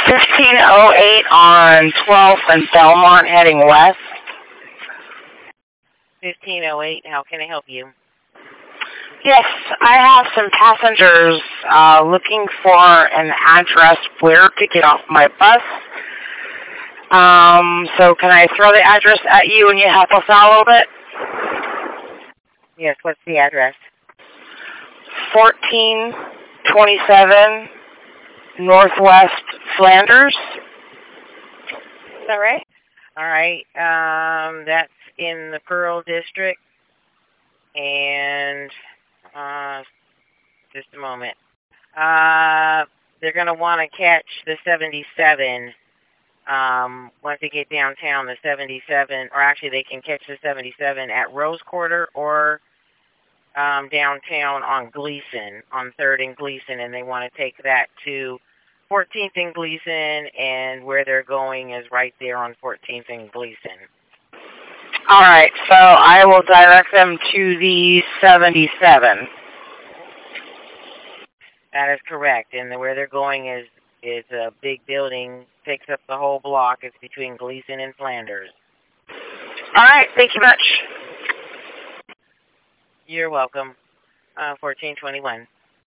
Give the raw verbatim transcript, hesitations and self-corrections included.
fifteen oh eight on twelfth and Belmont heading west. fifteen oh eight, how can I help you? Yes, I have some passengers uh, looking for an address where to get off my bus. Um, so can I throw the address at you and you help us out a little bit? Yes, what's the address? fourteen twenty-seven Northwest Flanders. Is that right? All right. Um, that's in the Pearl District. And uh, just a moment. Uh, they're going to want to catch the seventy-seven. Um, once they get downtown, the seventy-seven, or actually they can catch the seventy-seven at Rose Quarter or um, downtown on Gleason, on third and Gleason, and they want to take that to fourteenth and Gleason, and where they're going is right there on fourteenth and Gleason. All right, so I will direct them to the seventy-seven. That is correct, and the, where they're going is is a big building, takes up the whole block. It's between Gleason and Flanders. All right, thank you much. You're welcome. Uh, fourteen twenty-one.